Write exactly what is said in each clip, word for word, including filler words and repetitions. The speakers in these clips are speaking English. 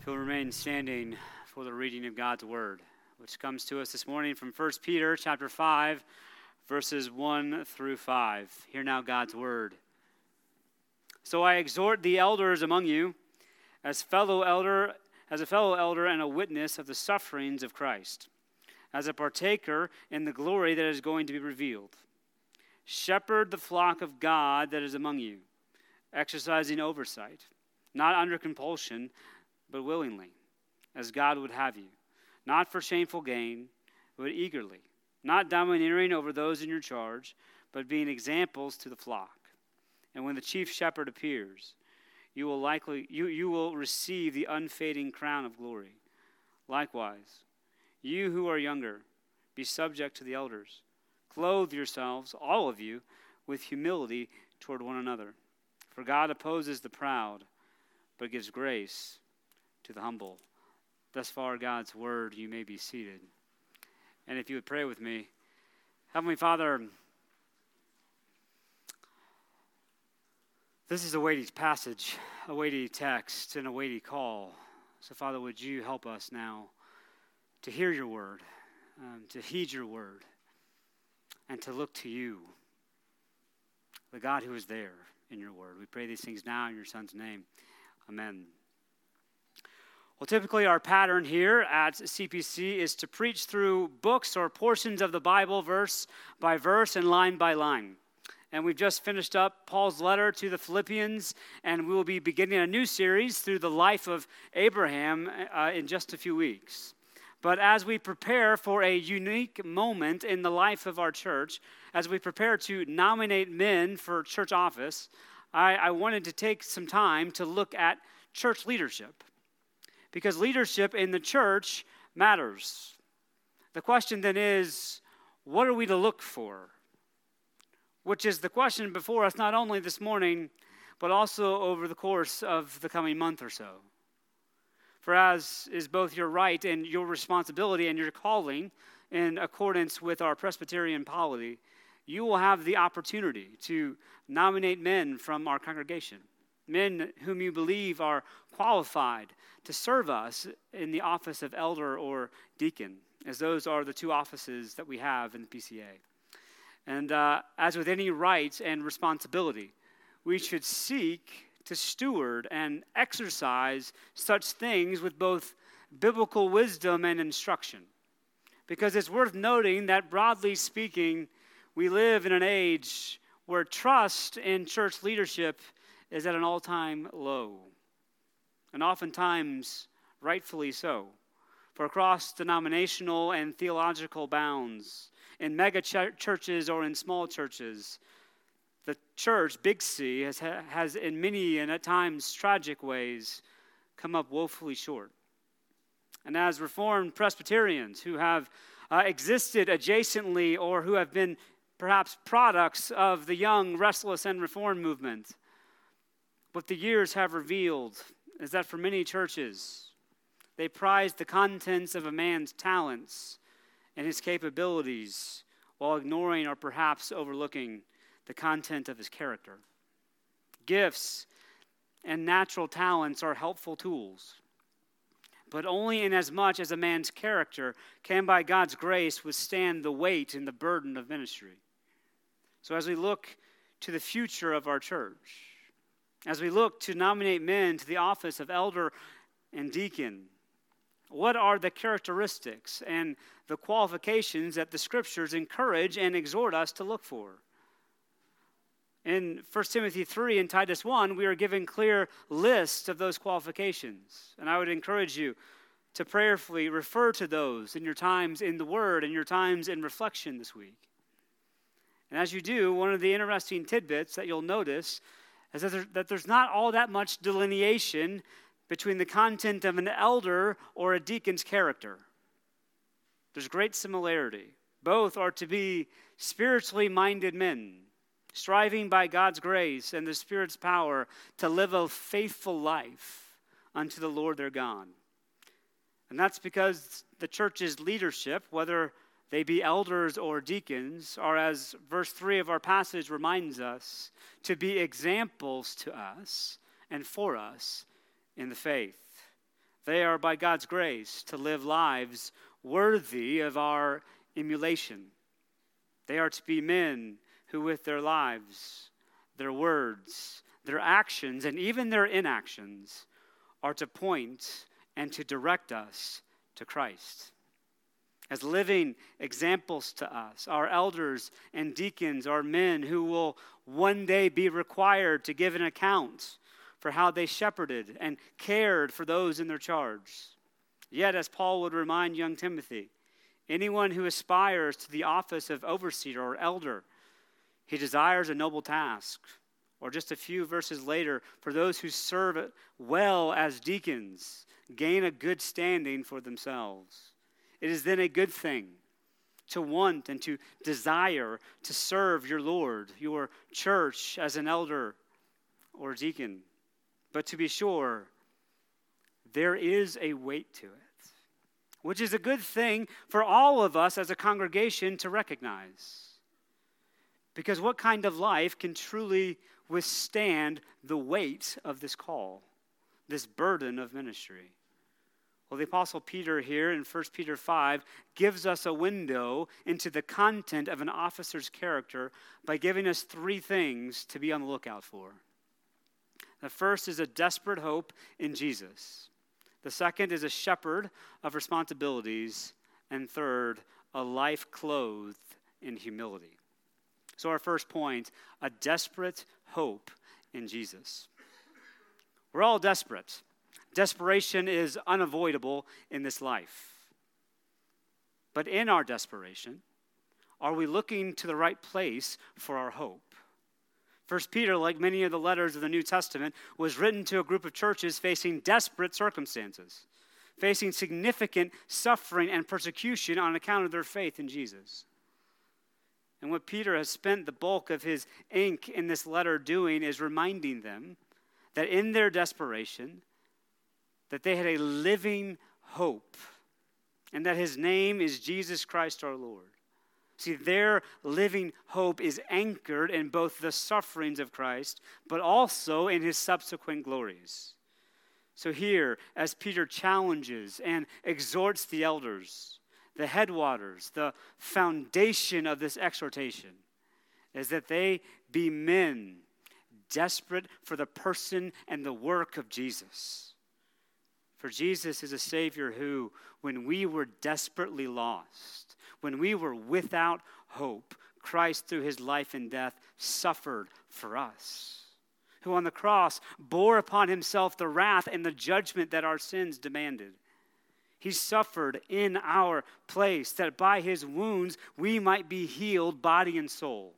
If you'll remain standing for the reading of God's Word, which comes to us this morning from First Peter chapter five, verses one through five. Hear now God's Word. So I exhort the elders among you, as fellow elder, as a fellow elder and a witness of the sufferings of Christ, as a partaker in the glory that is going to be revealed. Shepherd the flock of God that is among you, exercising oversight, not under compulsion, but willingly, as God would have you, not for shameful gain, but eagerly, not domineering over those in your charge, but being examples to the flock. And when the chief shepherd appears, you will likely you, you will receive the unfading crown of glory. Likewise, you who are younger, be subject to the elders. Clothe yourselves, all of you, with humility toward one another. For God opposes the proud, but gives grace to the humble. Thus far, God's word. You may be seated. And if you would pray with me, Heavenly Father, this is a weighty passage, a weighty text, and a weighty call. So, Father, would you help us now to hear your word, um, to heed your word, and to look to you, the God who is there in your word. We pray these things now in your Son's name. Amen. Well, typically our pattern here at C P C is to preach through books or portions of the Bible verse by verse and line by line. And we've just finished up Paul's letter to the Philippians, and we will be beginning a new series through the life of Abraham uh, in just a few weeks. But as we prepare for a unique moment in the life of our church, as we prepare to nominate men for church office, I, I wanted to take some time to look at church leadership. Because leadership in the church matters. The question then is, what are we to look for? Which is the question before us not only this morning, but also over the course of the coming month or so. For as is both your right and your responsibility and your calling in accordance with our Presbyterian polity, you will have the opportunity to nominate men from our congregation. Men whom you believe are qualified to serve us in the office of elder or deacon, as those are the two offices that we have in the P C A. And uh, as with any right and responsibility, we should seek to steward and exercise such things with both biblical wisdom and instruction. Because it's worth noting that, broadly speaking, we live in an age where trust in church leadership is at an all-time low, and oftentimes rightfully so. For across denominational and theological bounds, in mega ch- churches or in small churches, the church, Big C, has, has in many and at times tragic ways come up woefully short. And as Reformed Presbyterians who have uh, existed adjacently or who have been perhaps products of the young, restless, and Reformed movement, what the years have revealed is that for many churches, they prize the contents of a man's talents and his capabilities while ignoring or perhaps overlooking the content of his character. Gifts and natural talents are helpful tools, but only in as much as a man's character can, by God's grace, withstand the weight and the burden of ministry. So as we look to the future of our church, as we look to nominate men to the office of elder and deacon, what are the characteristics and the qualifications that the Scriptures encourage and exhort us to look for? In First Timothy three and Titus one, we are given clear lists of those qualifications. And I would encourage you to prayerfully refer to those in your times in the Word and your times in reflection this week. And as you do, one of the interesting tidbits that you'll notice is that, there, that there's not all that much delineation between the content of an elder or a deacon's character. There's great similarity. Both are to be spiritually minded men, striving by God's grace and the Spirit's power to live a faithful life unto the Lord their God. And that's because the church's leadership, whether they be elders or deacons, are, as verse three of our passage reminds us, to be examples to us and for us in the faith. They are, by God's grace, to live lives worthy of our emulation. They are to be men who with their lives, their words, their actions, and even their inactions are to point and to direct us to Christ. As living examples to us, our elders and deacons are men who will one day be required to give an account for how they shepherded and cared for those in their charge. Yet, as Paul would remind young Timothy, anyone who aspires to the office of overseer or elder, he desires a noble task. Or just a few verses later, for those who serve well as deacons, gain a good standing for themselves. It is then a good thing to want and to desire to serve your Lord, your church as an elder or deacon. But to be sure, there is a weight to it, which is a good thing for all of us as a congregation to recognize. Because what kind of life can truly withstand the weight of this call, this burden of ministry? Well, the Apostle Peter here in First Peter five gives us a window into the content of an officer's character by giving us three things to be on the lookout for. The first is a desperate hope in Jesus. The second is a shepherd of responsibilities. And third, a life clothed in humility. So our first point, a desperate hope in Jesus. We're all desperate. Desperation is unavoidable in this life. But in our desperation, are we looking to the right place for our hope? First Peter, like many of the letters of the New Testament, was written to a group of churches facing desperate circumstances, facing significant suffering and persecution on account of their faith in Jesus. And what Peter has spent the bulk of his ink in this letter doing is reminding them that in their desperation, that they had a living hope, and that his name is Jesus Christ our Lord. See, their living hope is anchored in both the sufferings of Christ, but also in his subsequent glories. So here, as Peter challenges and exhorts the elders, the headwaters, the foundation of this exhortation is that they be men desperate for the person and the work of Jesus. For Jesus is a Savior who, when we were desperately lost, when we were without hope, Christ, through his life and death, suffered for us. Who on the cross bore upon himself the wrath and the judgment that our sins demanded. He suffered in our place, that by his wounds we might be healed, body and soul.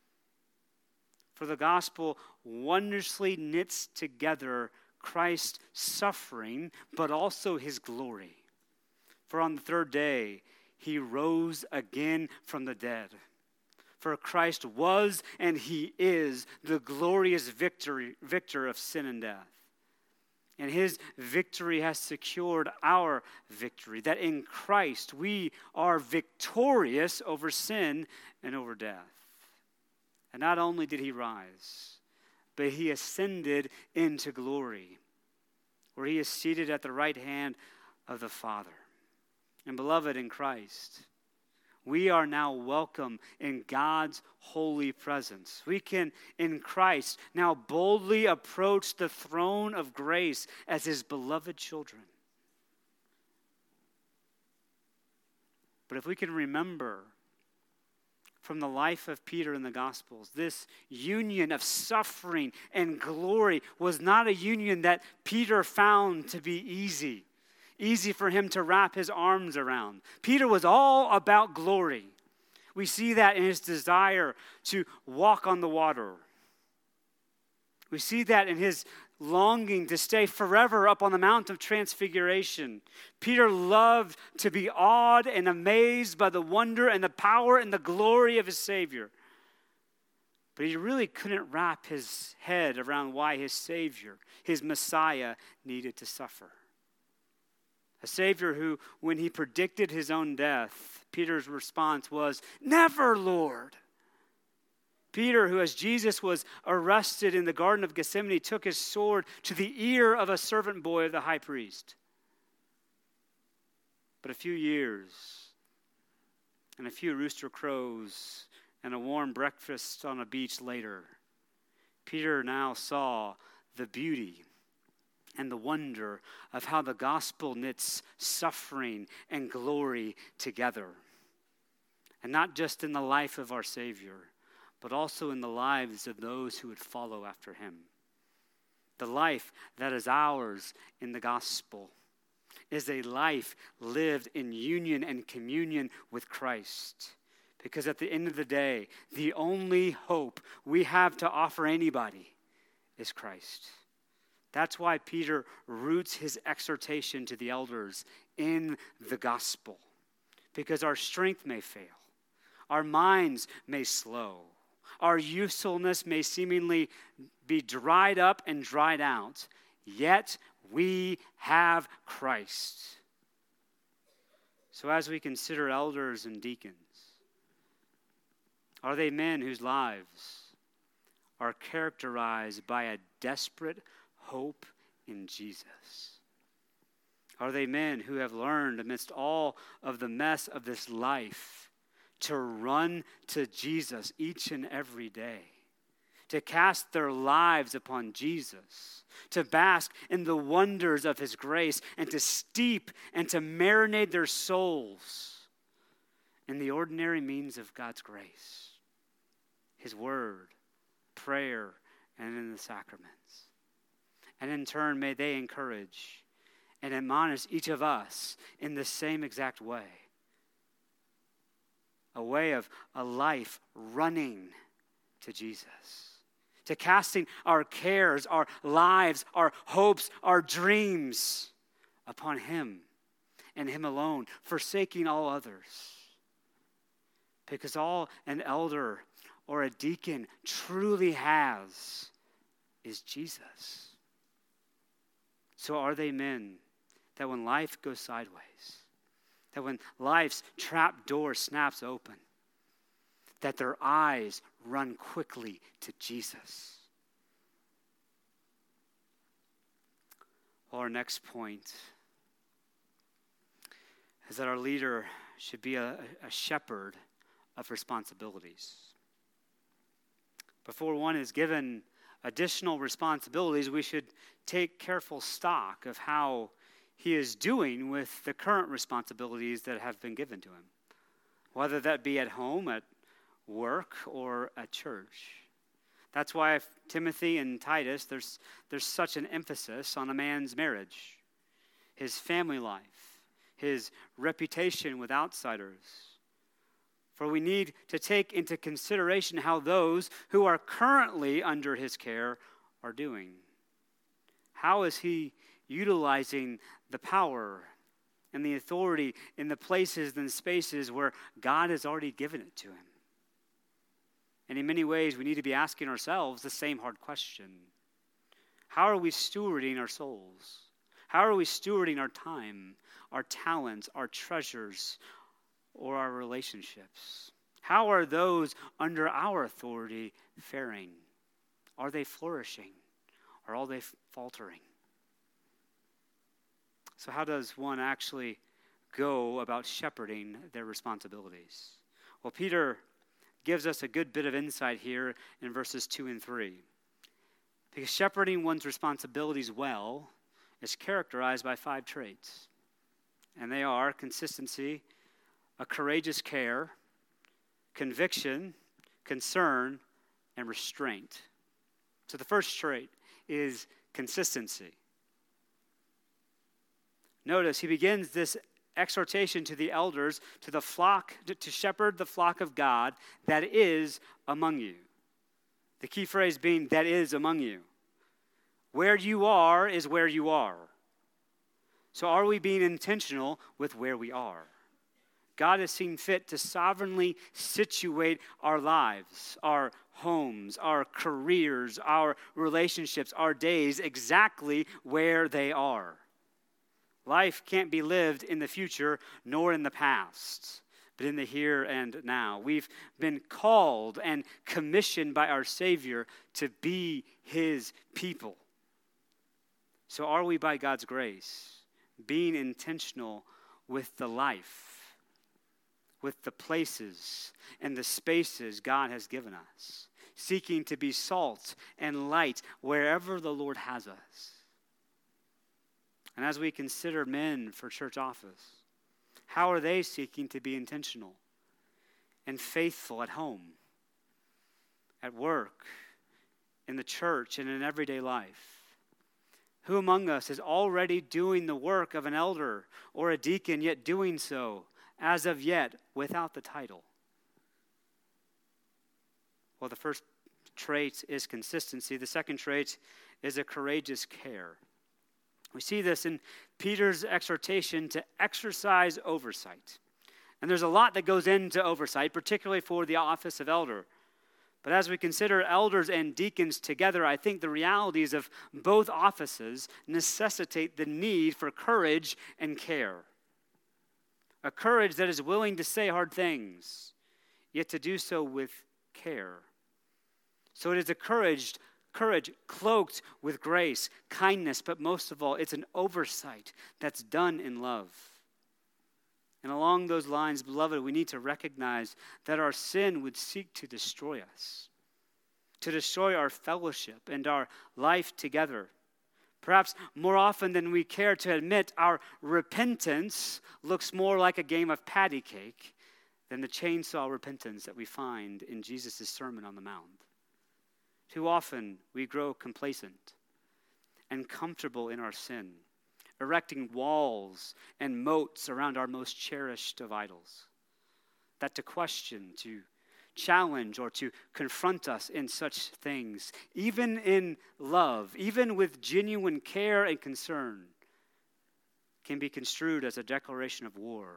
For the gospel wondrously knits together Christ's suffering, but also his glory. For on the third day, he rose again from the dead. For Christ was and he is the glorious victory, victor of sin and death. And his victory has secured our victory, that in Christ we are victorious over sin and over death. And not only did he rise, but he ascended into glory, where he is seated at the right hand of the Father. And beloved in Christ, we are now welcome in God's holy presence. We can, in Christ, now boldly approach the throne of grace as his beloved children. But if we can remember from the life of Peter in the Gospels, this union of suffering and glory was not a union that Peter found to be easy. Easy for him to wrap his arms around. Peter was all about glory. We see that in his desire to walk on the water. We see that in his longing to stay forever up on the Mount of Transfiguration. Peter loved to be awed and amazed by the wonder and the power and the glory of his Savior. But he really couldn't wrap his head around why his Savior, his Messiah, needed to suffer. A Savior who, when he predicted his own death, Peter's response was, "Never, Lord." Peter, who as Jesus was arrested in the Garden of Gethsemane, took his sword to the ear of a servant boy of the high priest. But a few years and a few rooster crows and a warm breakfast on a beach later, Peter now saw the beauty and the wonder of how the gospel knits suffering and glory together. And not just in the life of our Savior, but also in the lives of those who would follow after him. The life that is ours in the gospel is a life lived in union and communion with Christ. Because at the end of the day, the only hope we have to offer anybody is Christ. That's why Peter roots his exhortation to the elders in the gospel. Because our strength may fail. Our minds may slow. Our usefulness may seemingly be dried up and dried out. Yet we have Christ. So as we consider elders and deacons, are they men whose lives are characterized by a desperate hope in Jesus? Are they men who have learned amidst all of the mess of this life to run to Jesus each and every day, to cast their lives upon Jesus, to bask in the wonders of his grace, and to steep and to marinate their souls in the ordinary means of God's grace, his word, prayer, and in the sacraments? And in turn, may they encourage and admonish each of us in the same exact way. A way of a life running to Jesus. To casting our cares, our lives, our hopes, our dreams upon him and him alone, forsaking all others. Because all an elder or a deacon truly has is Jesus. So are they men that when life goes sideways, that when life's trap door snaps open, that their eyes run quickly to Jesus? Well, our next point is that our leader should be a, a shepherd of responsibilities. Before one is given additional responsibilities, we should take careful stock of how he is doing with the current responsibilities that have been given to him, whether that be at home, at work, or at church. That's why Timothy and Titus, there's, there's such an emphasis on a man's marriage, his family life, his reputation with outsiders. For we need to take into consideration how those who are currently under his care are doing. How is he utilizing the power and the authority in the places and spaces where God has already given it to him? And in many ways, we need to be asking ourselves the same hard question. How are we stewarding our souls? How are we stewarding our time, our talents, our treasures, or our relationships? How are those under our authority faring? Are they flourishing, or are they faltering? So how does one actually go about shepherding their responsibilities? Well, Peter gives us a good bit of insight here in verses two and three. Because shepherding one's responsibilities well is characterized by five traits. And they are consistency, a courageous care, conviction, concern, and restraint. So the first trait is consistency. Notice he begins this exhortation to the elders, to the flock, to shepherd the flock of God that is among you. The key phrase being, that is among you. Where you are is where you are. So are we being intentional with where we are? God has seen fit to sovereignly situate our lives, our homes, our careers, our relationships, our days exactly where they are. Life can't be lived in the future nor in the past, but in the here and now. We've been called and commissioned by our Savior to be his people. So are we, by God's grace, being intentional with the life, with the places and the spaces God has given us, seeking to be salt and light wherever the Lord has us. And as we consider men for church office, how are they seeking to be intentional and faithful at home, at work, in the church, and in everyday life? Who among us is already doing the work of an elder or a deacon, yet doing so, as of yet, without the title? Well, the first trait is consistency. The second trait is a courageous care. We see this in Peter's exhortation to exercise oversight. And there's a lot that goes into oversight, particularly for the office of elder. But as we consider elders and deacons together, I think the realities of both offices necessitate the need for courage and care. A courage that is willing to say hard things, yet to do so with care. So it is a courage, courage cloaked with grace, kindness, but most of all, it's an oversight that's done in love. And along those lines, beloved, we need to recognize that our sin would seek to destroy us, to destroy our fellowship and our life together. Perhaps more often than we care to admit, our repentance looks more like a game of patty cake than the chainsaw repentance that we find in Jesus' Sermon on the Mount. Too often we grow complacent and comfortable in our sin, erecting walls and moats around our most cherished of idols, that to question, to challenge, or to confront us in such things, even in love, even with genuine care and concern, can be construed as a declaration of war,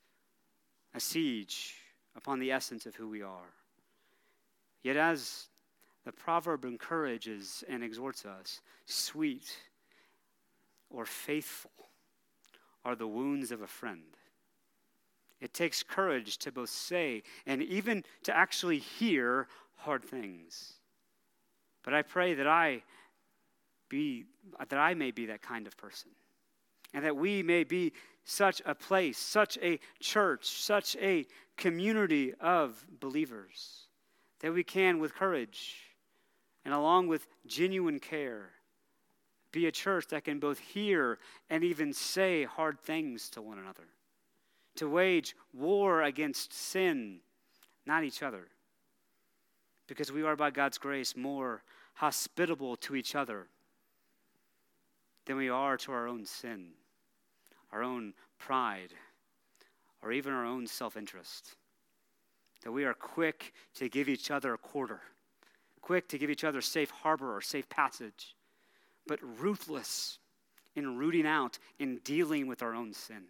a siege upon the essence of who we are. Yet as the proverb encourages and exhorts us, sweet or faithful are the wounds of a friend. It takes courage to both say and even to actually hear hard things. But I pray that I be that I may be that kind of person, and that we may be such a place, such a church, such a community of believers, that we can, with courage and along with genuine care, be a church that can both hear and even say hard things to one another, to wage war against sin, not each other, because we are by God's grace more hospitable to each other than we are to our own sin, our own pride, or even our own self-interest. That we are quick to give each other a quarter, quick to give each other safe harbor or safe passage, but ruthless in rooting out and dealing with our own sin.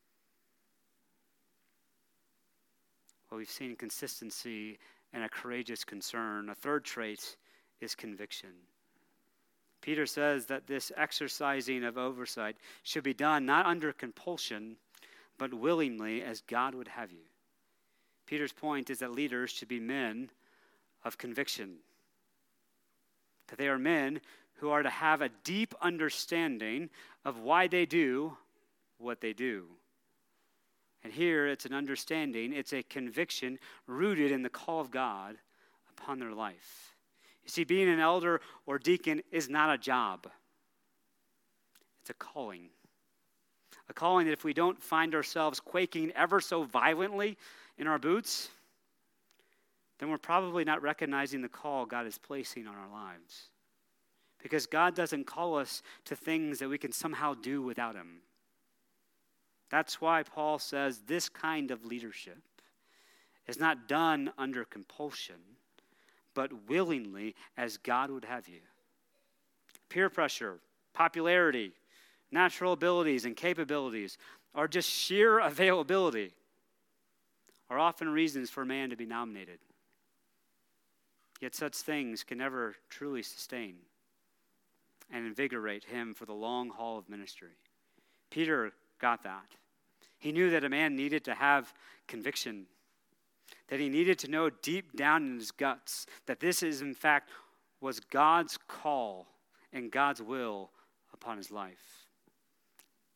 Well, we've seen consistency and a courageous concern. A third trait is conviction. Peter says that this exercising of oversight should be done not under compulsion, but willingly as God would have you. Peter's point is that leaders should be men of conviction, that they are men who are to have a deep understanding of why they do what they do. And here it's an understanding, it's a conviction rooted in the call of God upon their life. You see, being an elder or deacon is not a job. It's a calling. A calling that if we don't find ourselves quaking ever so violently in our boots, then we're probably not recognizing the call God is placing on our lives. Because God doesn't call us to things that we can somehow do without Him. That's why Paul says this kind of leadership is not done under compulsion, but willingly as God would have you. Peer pressure, popularity, natural abilities, and capabilities, or just sheer availability are often reasons for a man to be nominated. Yet such things can never truly sustain and invigorate him for the long haul of ministry. Peter got that. He knew that a man needed to have conviction, that he needed to know deep down in his guts that this is, in fact, was God's call and God's will upon his life.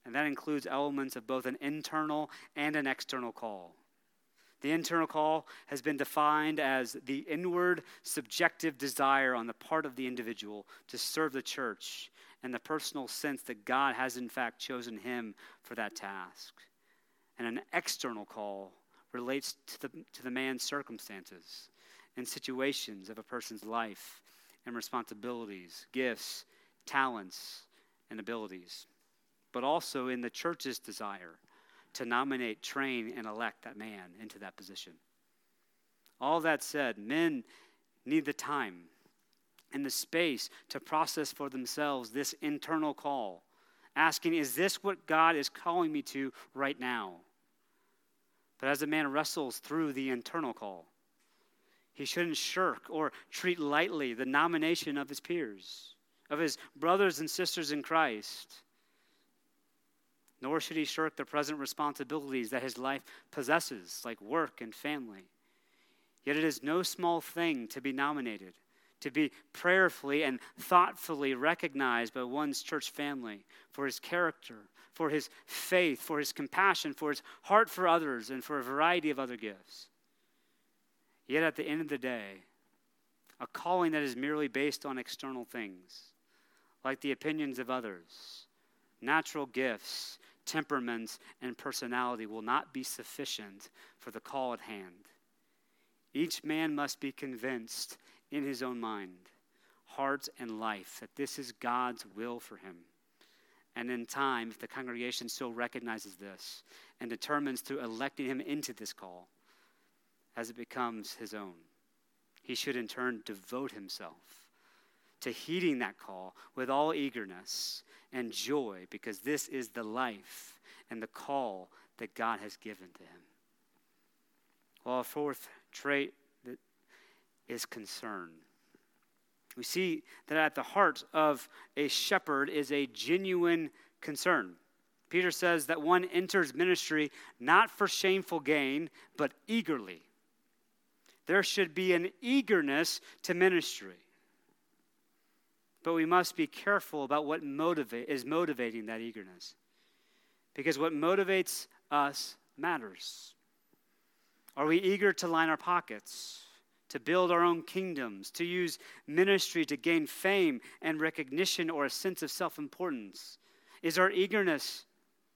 And that includes elements of both an internal and an external call. The internal call has been defined as the inward, subjective desire on the part of the individual to serve the church and the personal sense that God has in fact chosen him for that task. And an external call relates to the, to the man's circumstances and situations of a person's life and responsibilities, gifts, talents, and abilities, but also in the church's desire to nominate, train, and elect that man into that position. All that said, men need the time and the space to process for themselves this internal call, asking, is this what God is calling me to right now? But as a man wrestles through the internal call, he shouldn't shirk or treat lightly the nomination of his peers, of his brothers and sisters in Christ. Nor should he shirk the present responsibilities that his life possesses, like work and family. Yet it is no small thing to be nominated, to be prayerfully and thoughtfully recognized by one's church family for his character, for his faith, for his compassion, for his heart for others, and for a variety of other gifts. Yet at the end of the day, a calling that is merely based on external things, like the opinions of others, natural gifts, temperaments, and personality will not be sufficient for the call at hand. Each man must be convinced in his own mind, heart, and life that this is God's will for him. And in time, if the congregation so recognizes this and determines through electing him into this call, as it becomes his own, he should in turn devote himself to heeding that call with all eagerness and joy, because this is the life and the call that God has given to him. Well, a fourth trait that is concern. We see that at the heart of a shepherd is a genuine concern. Peter says that one enters ministry not for shameful gain, but eagerly. There should be an eagerness to ministry. But we must be careful about what motivate, is motivating that eagerness. Because what motivates us matters. Are we eager to line our pockets, to build our own kingdoms, to use ministry to gain fame and recognition or a sense of self-importance? Is our eagerness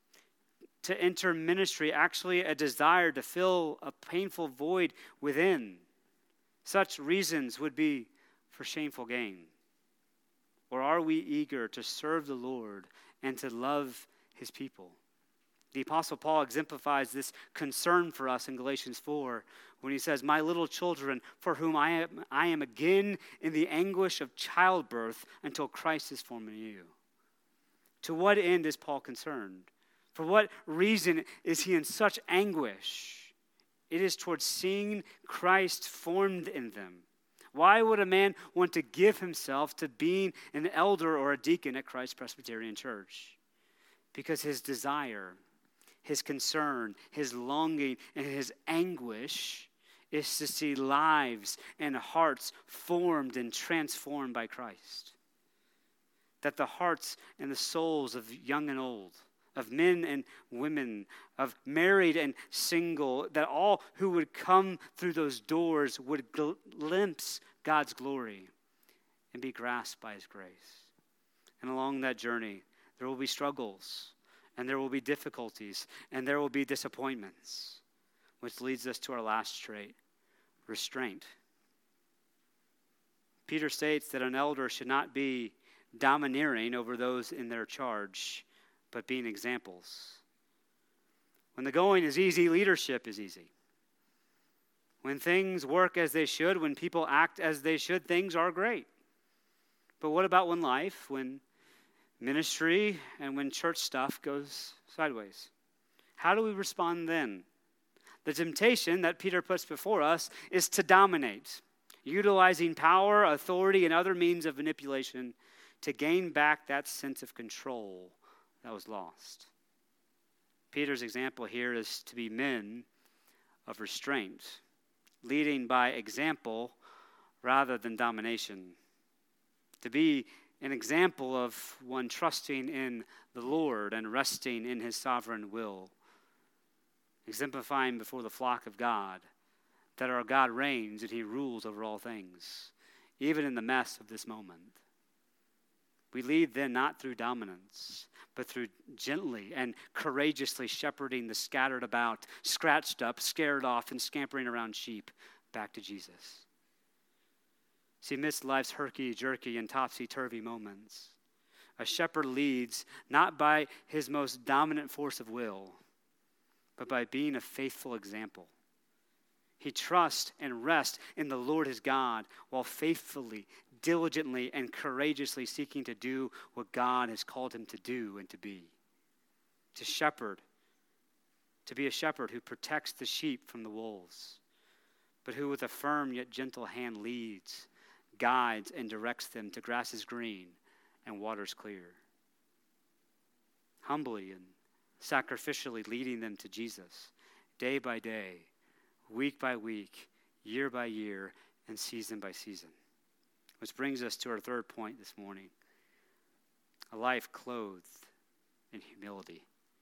to enter ministry actually a desire to fill a painful void within? Such reasons would be for shameful gain. Or are we eager to serve the Lord and to love his people? The Apostle Paul exemplifies this concern for us in Galatians four when he says, "My little children, for whom I am, I am again in the anguish of childbirth until Christ is formed in you." To what end is Paul concerned? For what reason is he in such anguish? It is towards seeing Christ formed in them. Why would a man want to give himself to being an elder or a deacon at Christ Presbyterian Church? Because his desire, his concern, his longing, and his anguish is to see lives and hearts formed and transformed by Christ. That the hearts and the souls of young and old, of men and women, of married and single, that all who would come through those doors would glimpse God's glory and be grasped by his grace. And along that journey, there will be struggles, and there will be difficulties, and there will be disappointments, which leads us to our last trait, restraint. Peter states that an elder should not be domineering over those in their charge, but being examples. When the going is easy, leadership is easy. When things work as they should, when people act as they should, things are great. But what about when life, when ministry, and when church stuff goes sideways? How do we respond then? The temptation that Peter puts before us is to dominate, utilizing power, authority, and other means of manipulation to gain back that sense of control that was lost. Peter's example here is to be men of restraint, leading by example rather than domination. To be an example of one trusting in the Lord and resting in his sovereign will, exemplifying before the flock of God that our God reigns and he rules over all things, even in the mess of this moment. We lead then not through dominance, but through gently and courageously shepherding the scattered about, scratched up, scared off, and scampering around sheep back to Jesus. See, amidst life's herky-jerky and topsy-turvy moments, a shepherd leads not by his most dominant force of will, but by being a faithful example. He trusts and rests in the Lord his God while faithfully, diligently, and courageously seeking to do what God has called him to do and to be. To shepherd, to be a shepherd who protects the sheep from the wolves, but who with a firm yet gentle hand leads, guides, and directs them to grasses green and waters clear. Humbly and sacrificially leading them to Jesus day by day, week by week, year by year, and season by season. Which brings us to our third point this morning. A life clothed in humility.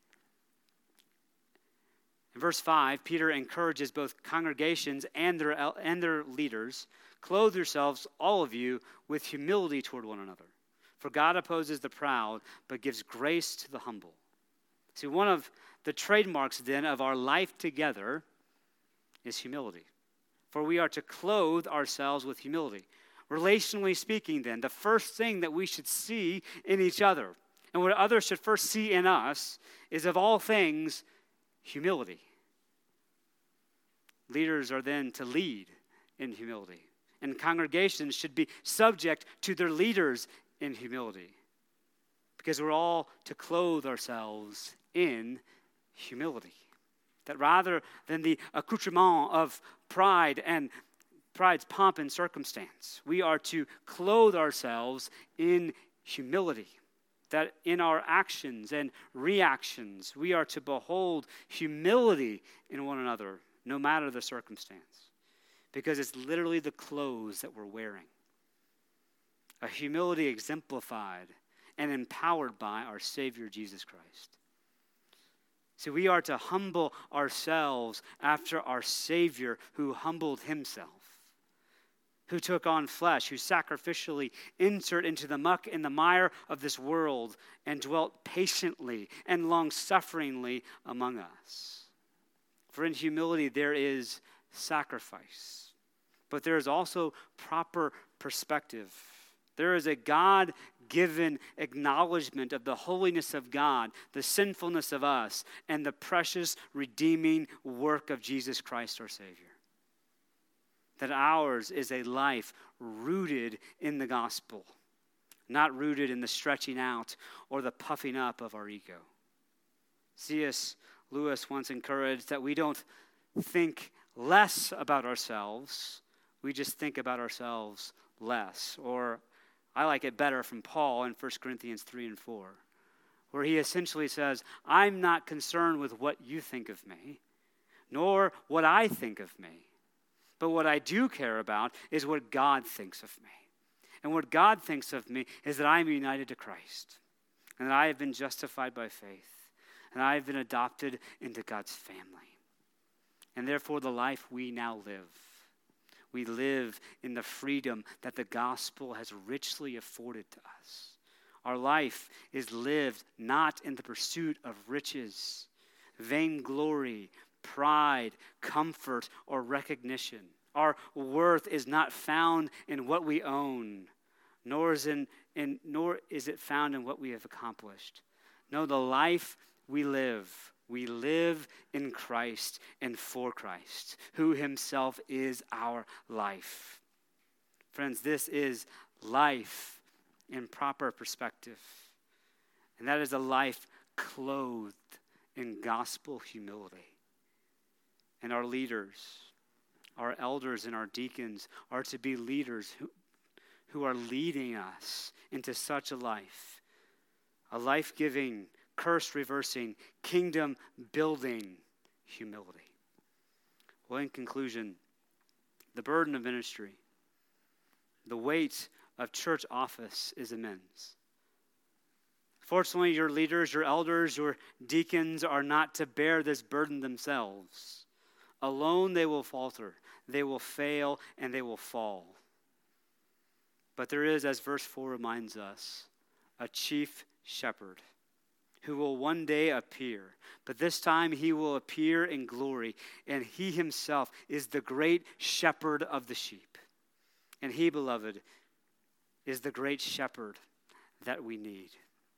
In verse five, Peter encourages both congregations and their, and their leaders, clothe yourselves, all of you, with humility toward one another. For God opposes the proud, but gives grace to the humble. See, one of the trademarks then of our life together is humility. For we are to clothe ourselves with humility. Relationally speaking then, the first thing that we should see in each other, and what others should first see in us, is of all things, humility. Leaders are then to lead in humility. And congregations should be subject to their leaders in humility. Because we're all to clothe ourselves in humility. That rather than the accoutrement of pride and pride's pomp and circumstance, we are to clothe ourselves in humility. That in our actions and reactions, we are to behold humility in one another, no matter the circumstance. Because it's literally the clothes that we're wearing. A humility exemplified and empowered by our Savior, Jesus Christ. See, we are to humble ourselves after our Savior who humbled himself, who took on flesh, who sacrificially entered into the muck and the mire of this world and dwelt patiently and long-sufferingly among us. For in humility there is sacrifice, but there is also proper perspective. There is a God-given acknowledgement of the holiness of God, the sinfulness of us, and the precious redeeming work of Jesus Christ our Savior. That ours is a life rooted in the gospel, not rooted in the stretching out or the puffing up of our ego. C S Lewis once encouraged that we don't think less about ourselves, we just think about ourselves less. Or I like it better from Paul in First Corinthians three and four, where he essentially says, I'm not concerned with what you think of me, nor what I think of me. But what I do care about is what God thinks of me. And what God thinks of me is that I am united to Christ, and that I have been justified by faith, and I have been adopted into God's family. And therefore the life we now live, we live in the freedom that the gospel has richly afforded to us. Our life is lived not in the pursuit of riches, vainglory, pride, comfort, or recognition. Our worth is not found in what we own, nor is, in, in, nor is it found in what we have accomplished. No, the life we live, we live in Christ and for Christ, who himself is our life. Friends, this is life in proper perspective. And that is a life clothed in gospel humility. And our leaders, our elders and our deacons are to be leaders who, who are leading us into such a life. A life-giving, curse-reversing, kingdom-building humility. Well, in conclusion, the burden of ministry, the weight of church office is immense. Fortunately, your leaders, your elders, your deacons are not to bear this burden themselves. Alone they will falter, they will fail, and they will fall. But there is, as verse four reminds us, a chief shepherd who will one day appear. But this time he will appear in glory, and he himself is the great shepherd of the sheep. And he, beloved, is the great shepherd that we need.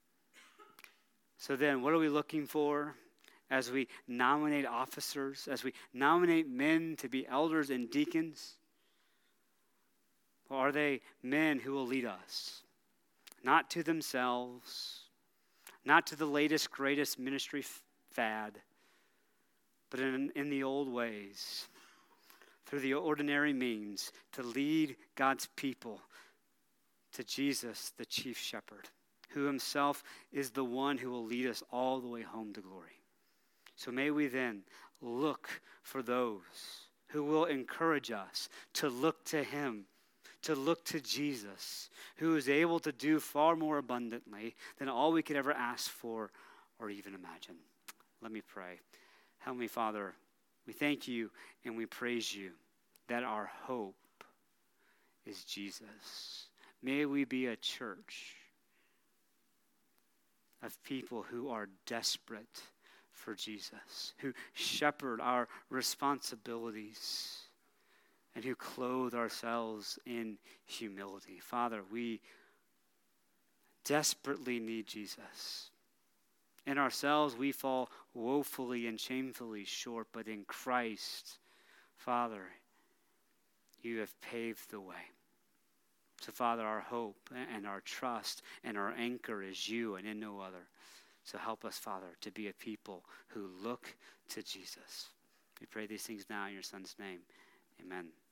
So then, what are we looking for as we nominate officers, as we nominate men to be elders and deacons? Or are they men who will lead us? Not to themselves, not to the latest, greatest ministry fad, but in, in the old ways, through the ordinary means, to lead God's people to Jesus, the chief shepherd, who himself is the one who will lead us all the way home to glory. So may we then look for those who will encourage us to look to him, to look to Jesus, who is able to do far more abundantly than all we could ever ask for or even imagine. Let me pray. Heavenly Father, we thank you and we praise you that our hope is Jesus. May we be a church of people who are desperate for Jesus, who shepherd our responsibilities, and who clothe ourselves in humility. Father, we desperately need Jesus. In ourselves, we fall woefully and shamefully short, but in Christ, Father, you have paved the way. So, Father, our hope and our trust and our anchor is you and in no other. So help us, Father, to be a people who look to Jesus. We pray these things now in your Son's name. Amen.